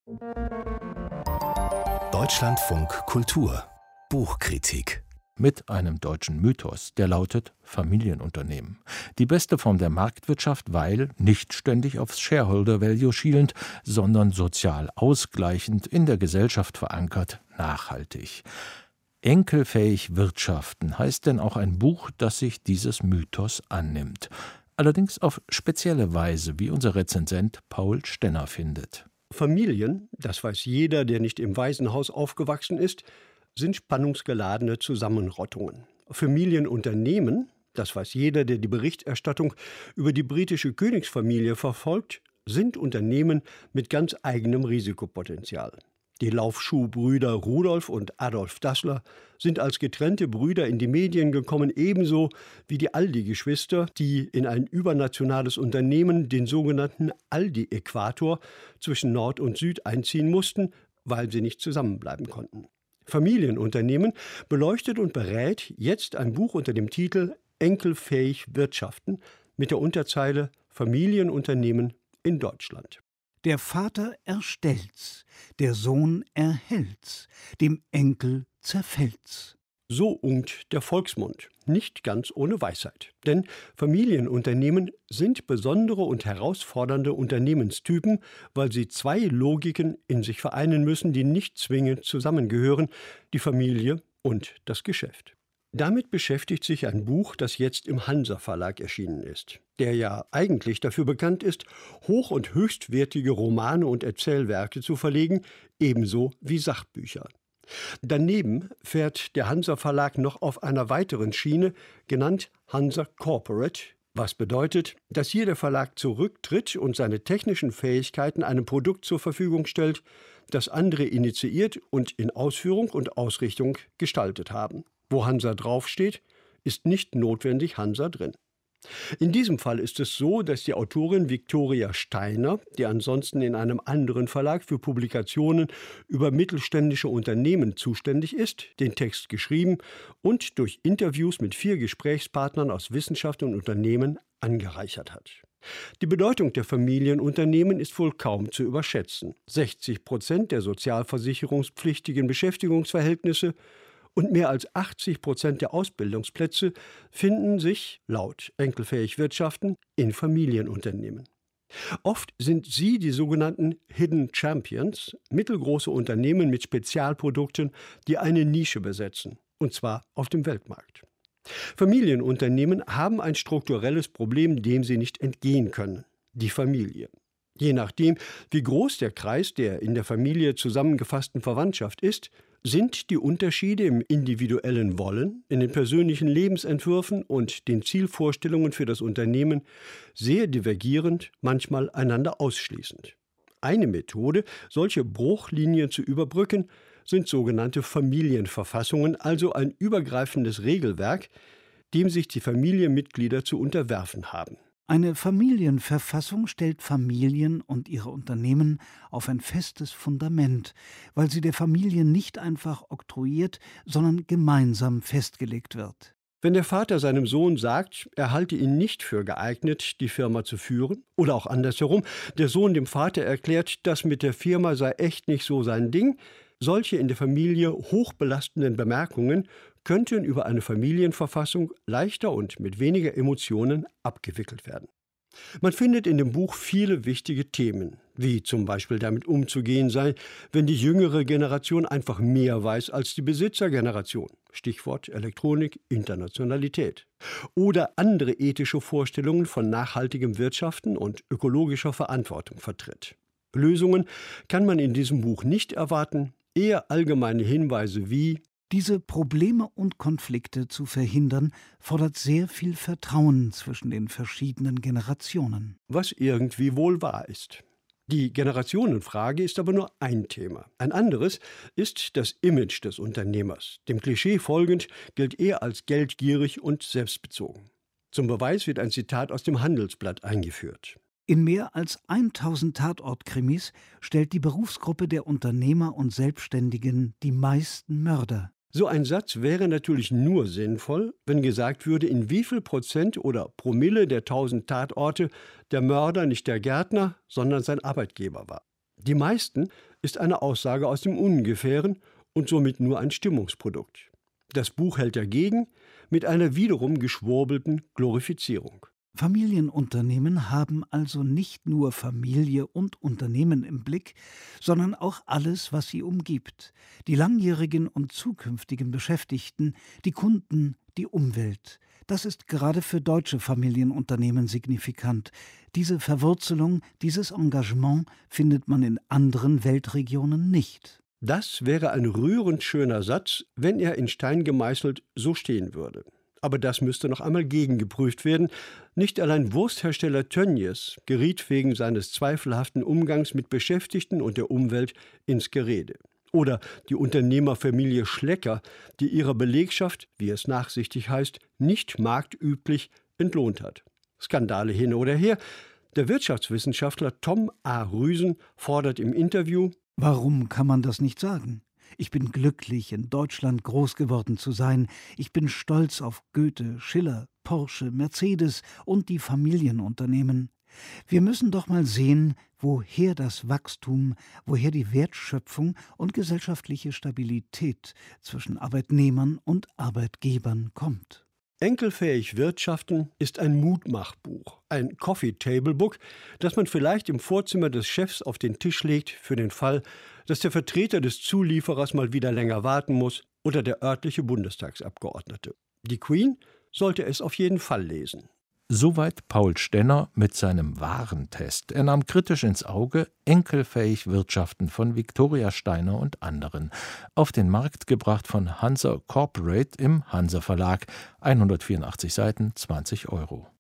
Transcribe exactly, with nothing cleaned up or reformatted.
Deutschlandfunk Kultur Buchkritik mit einem deutschen Mythos, der lautet Familienunternehmen. Die beste Form der Marktwirtschaft, weil nicht ständig aufs Shareholder Value schielend, sondern sozial ausgleichend, in der Gesellschaft verankert, nachhaltig. Enkelfähig wirtschaften heißt denn auch ein Buch, das sich dieses Mythos annimmt. Allerdings auf spezielle Weise, wie unser Rezensent Paul Stenner findet. Familien, das weiß jeder, der nicht im Waisenhaus aufgewachsen ist, sind spannungsgeladene Zusammenrottungen. Familienunternehmen, das weiß jeder, der die Berichterstattung über die britische Königsfamilie verfolgt, sind Unternehmen mit ganz eigenem Risikopotenzial. Die Laufschuhbrüder Rudolf und Adolf Dassler sind als getrennte Brüder in die Medien gekommen, ebenso wie die Aldi-Geschwister, die in ein übernationales Unternehmen, den sogenannten Aldi-Äquator, zwischen Nord und Süd einziehen mussten, weil sie nicht zusammenbleiben konnten. Familienunternehmen beleuchtet und berät jetzt ein Buch unter dem Titel Enkelfähig wirtschaften mit der Unterzeile Familienunternehmen in Deutschland. Der Vater erstellt's, der Sohn erhält's, dem Enkel zerfällt's. So unkt der Volksmund, nicht ganz ohne Weisheit. Denn Familienunternehmen sind besondere und herausfordernde Unternehmenstypen, weil sie zwei Logiken in sich vereinen müssen, die nicht zwingend zusammengehören, die Familie und das Geschäft. Damit beschäftigt sich ein Buch, das jetzt im Hansa Verlag erschienen ist, der ja eigentlich dafür bekannt ist, hoch- und höchstwertige Romane und Erzählwerke zu verlegen, ebenso wie Sachbücher. Daneben fährt der Hansa Verlag noch auf einer weiteren Schiene, genannt Hansa Corporate, was bedeutet, dass hier der Verlag zurücktritt und seine technischen Fähigkeiten einem Produkt zur Verfügung stellt, das andere initiiert und in Ausführung und Ausrichtung gestaltet haben. Wo Hansa draufsteht, ist nicht notwendig Hansa drin. In diesem Fall ist es so, dass die Autorin Viktoria Steiner, die ansonsten in einem anderen Verlag für Publikationen über mittelständische Unternehmen zuständig ist, den Text geschrieben und durch Interviews mit vier Gesprächspartnern aus Wissenschaft und Unternehmen angereichert hat. Die Bedeutung der Familienunternehmen ist wohl kaum zu überschätzen. sechzig Prozent der sozialversicherungspflichtigen Beschäftigungsverhältnisse und mehr als achtzig Prozent der Ausbildungsplätze finden sich, laut Enkelfähig wirtschaften, in Familienunternehmen. Oft sind sie die sogenannten Hidden Champions, mittelgroße Unternehmen mit Spezialprodukten, die eine Nische besetzen, und zwar auf dem Weltmarkt. Familienunternehmen haben ein strukturelles Problem, dem sie nicht entgehen können: die Familie. Je nachdem, wie groß der Kreis der in der Familie zusammengefassten Verwandtschaft ist, sind die Unterschiede im individuellen Wollen, in den persönlichen Lebensentwürfen und den Zielvorstellungen für das Unternehmen sehr divergierend, manchmal einander ausschließend. Eine Methode, solche Bruchlinien zu überbrücken, sind sogenannte Familienverfassungen, also ein übergreifendes Regelwerk, dem sich die Familienmitglieder zu unterwerfen haben. Eine Familienverfassung stellt Familien und ihre Unternehmen auf ein festes Fundament, weil sie der Familie nicht einfach oktroyiert, sondern gemeinsam festgelegt wird. Wenn der Vater seinem Sohn sagt, er halte ihn nicht für geeignet, die Firma zu führen, oder auch andersherum, der Sohn dem Vater erklärt, das mit der Firma sei echt nicht so sein Ding, solche in der Familie hochbelastenden Bemerkungen könnten über eine Familienverfassung leichter und mit weniger Emotionen abgewickelt werden. Man findet in dem Buch viele wichtige Themen, wie zum Beispiel damit umzugehen sei, wenn die jüngere Generation einfach mehr weiß als die Besitzergeneration. Stichwort Elektronik, Internationalität. Oder andere ethische Vorstellungen von nachhaltigem Wirtschaften und ökologischer Verantwortung vertritt. Lösungen kann man in diesem Buch nicht erwarten, eher allgemeine Hinweise wie: Diese Probleme und Konflikte zu verhindern, fordert sehr viel Vertrauen zwischen den verschiedenen Generationen. Was irgendwie wohl wahr ist. Die Generationenfrage ist aber nur ein Thema. Ein anderes ist das Image des Unternehmers. Dem Klischee folgend gilt er als geldgierig und selbstbezogen. Zum Beweis wird ein Zitat aus dem Handelsblatt eingeführt. In mehr als tausend Tatortkrimis stellt die Berufsgruppe der Unternehmer und Selbstständigen die meisten Mörder. So ein Satz wäre natürlich nur sinnvoll, wenn gesagt würde, in wie viel Prozent oder Promille der tausend Tatorte der Mörder nicht der Gärtner, sondern sein Arbeitgeber war. Die meisten ist eine Aussage aus dem Ungefähren und somit nur ein Stimmungsprodukt. Das Buch hält dagegen mit einer wiederum geschwurbelten Glorifizierung. Familienunternehmen haben also nicht nur Familie und Unternehmen im Blick, sondern auch alles, was sie umgibt. Die langjährigen und zukünftigen Beschäftigten, die Kunden, die Umwelt. Das ist gerade für deutsche Familienunternehmen signifikant. Diese Verwurzelung, dieses Engagement findet man in anderen Weltregionen nicht. Das wäre ein rührend schöner Satz, wenn er in Stein gemeißelt so stehen würde. Aber das müsste noch einmal gegengeprüft werden. Nicht allein Wursthersteller Tönnies geriet wegen seines zweifelhaften Umgangs mit Beschäftigten und der Umwelt ins Gerede. Oder die Unternehmerfamilie Schlecker, die ihrer Belegschaft, wie es nachsichtig heißt, nicht marktüblich entlohnt hat. Skandale hin oder her. Der Wirtschaftswissenschaftler Tom A. Rüsen fordert im Interview: Warum kann man das nicht sagen? Ich bin glücklich, in Deutschland groß geworden zu sein. Ich bin stolz auf Goethe, Schiller, Porsche, Mercedes und die Familienunternehmen. Wir müssen doch mal sehen, woher das Wachstum, woher die Wertschöpfung und gesellschaftliche Stabilität zwischen Arbeitnehmern und Arbeitgebern kommt. Enkelfähig wirtschaften ist ein Mutmachbuch, ein Coffee-Table-Book, das man vielleicht im Vorzimmer des Chefs auf den Tisch legt für den Fall, dass der Vertreter des Zulieferers mal wieder länger warten muss oder der örtliche Bundestagsabgeordnete. Die Queen sollte es auf jeden Fall lesen. Soweit Paul Stenner mit seinem Warentest. Er nahm kritisch ins Auge Enkelfähig Wirtschaften von Viktoria Steiner und anderen. Auf den Markt gebracht von Hansa Corporate im Hansa Verlag. hundertvierundachtzig Seiten, zwanzig Euro.